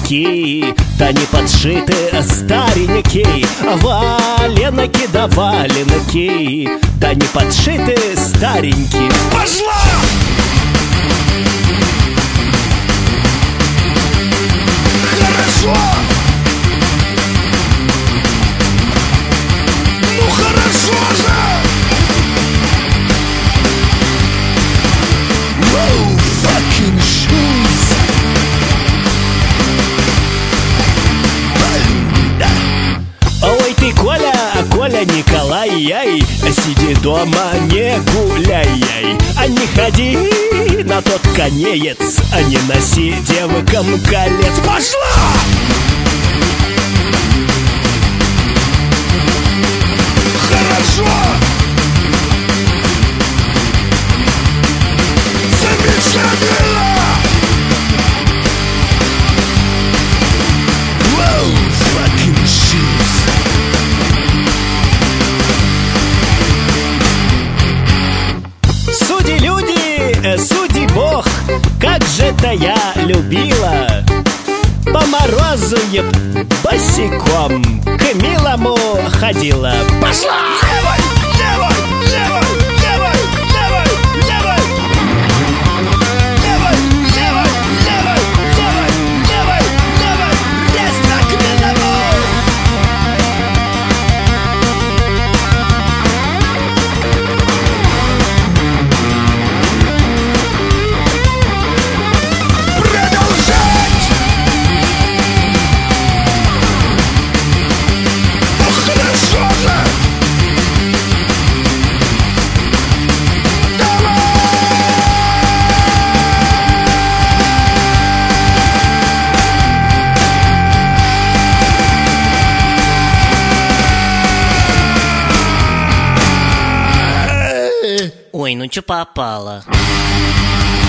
валенки, да не подшиты старенькие. Валенки да валенки, да не подшиты старенькие. Пошла! Хорошо! Ну хорошо же! Whoa, fucking shoes! Ой ты, Коля, Коля Николай, яй, сиди дома, не гуляй, яй, а не ходи на тот конеец, а не носи девкам колец. Пошла! Хорошо! Замечательно! Whoa, fucking shoes! Суди люди, суди Бог, как же это я любила по морозу босиком к милому ходила. Пошла! Левой! Левой! Левой! Левой! Левой! Левой! Левой! Левой! Левой! Левой! Левой! Левой! Есть так милому! Продолжать! Ну хорошо же! Ой, ну чё попало?